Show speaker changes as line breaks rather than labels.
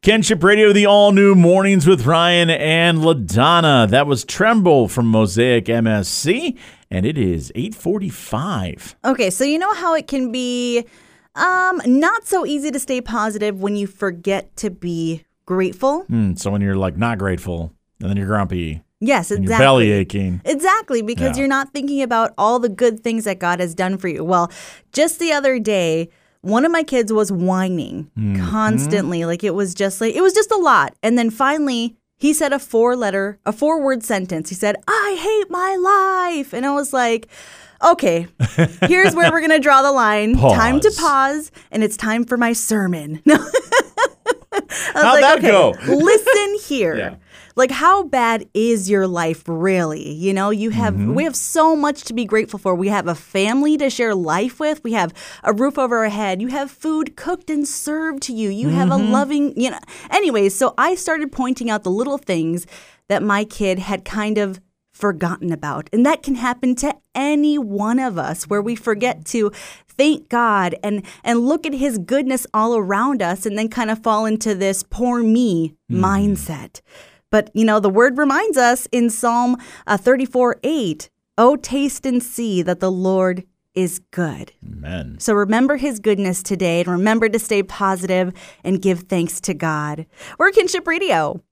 Kinship Radio, the all-new Mornings with Ryan and LaDonna. That was Tremble from Mosaic MSC, and it is 8:45.
Okay, so you know how it can be not so easy to stay positive when you forget to be grateful?
So when you're like not grateful, and then you're grumpy.
Yes, exactly.
And your belly aching.
Exactly, because you're not thinking about all the good things that God has done for you. Well, just the other day, one of my kids was whining constantly. Like it was just a lot. And then finally, he said a 4-word sentence. He said, "I hate my life." And I was like, okay, here's where we're going to draw the line.
Pause.
Time to pause. And it's time for my sermon.
How'd that go?
Listen here.
Yeah.
Like, how bad is your life really? You know, we have so much to be grateful for. We have a family to share life with. We have a roof over our head. You have food cooked and served to you. You have a loving, Anyways, so I started pointing out the little things that my kid had kind of forgotten about. And that can happen to any one of us, where we forget to thank God and look at his goodness all around us and then kind of fall into this poor me mindset. But, the word reminds us in Psalm 34:8, "Oh, taste and see that the Lord is good."
Amen.
So remember his goodness today and remember to stay positive and give thanks to God. We're Kinship Radio.